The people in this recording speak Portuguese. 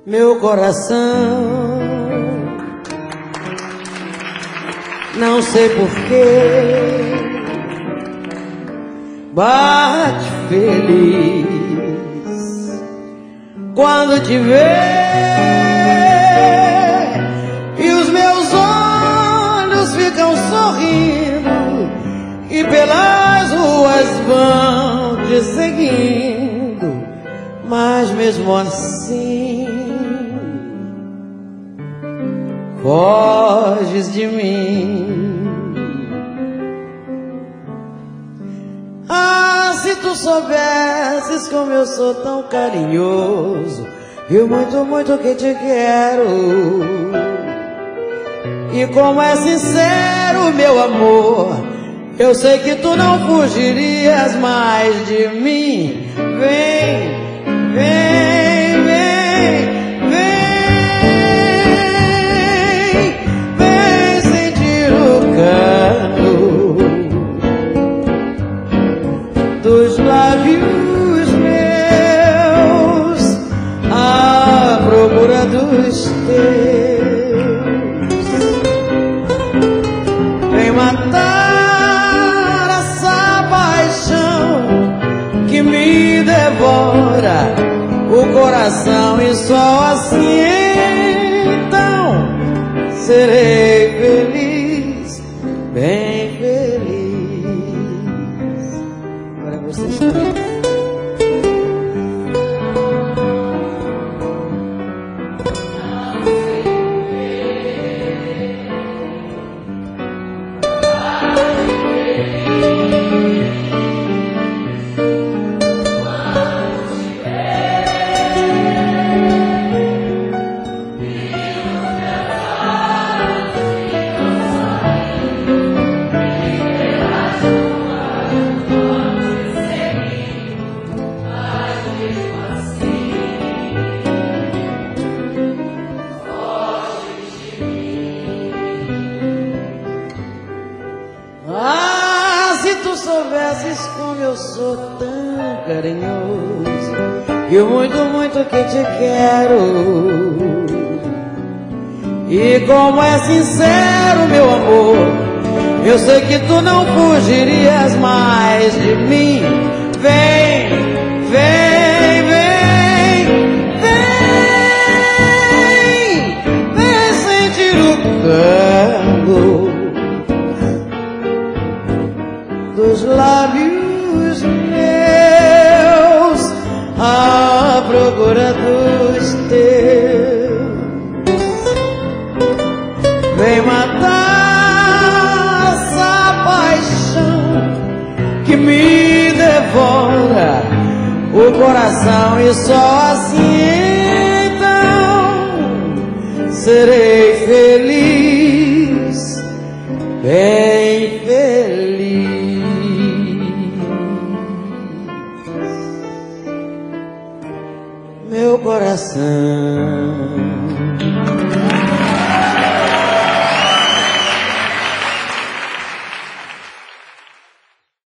Meu coração, não sei porquê, bate feliz quando te vê, e os meus olhos ficam sorrindo e pelas ruas vão te seguindo, mas mesmo assim foges de mim. Ah, se tu soubesses como eu sou tão carinhoso, e o muito, muito que te quero, e como é sincero meu amor, eu sei que tu não fugirias mais de mim. Vem, vem, vem, vem, vem sentir o canto dos lábios meus à procura dos teus. Vem matar essa paixão que me devora o coração, e só assim então serei feliz, bem feliz. Agora vocês também. Ah, se tu soubesses como eu sou tão carinhoso, e o muito, muito que te quero, e como é sincero meu amor, eu sei que tu não fugirias mais de mim. Vem, vem, vem, vem, vem sentir o canto dos lábios meus à procura dos teus. Vem matar essa paixão que me devora o coração, e só assim então serei feliz, bem feliz. Meu coração.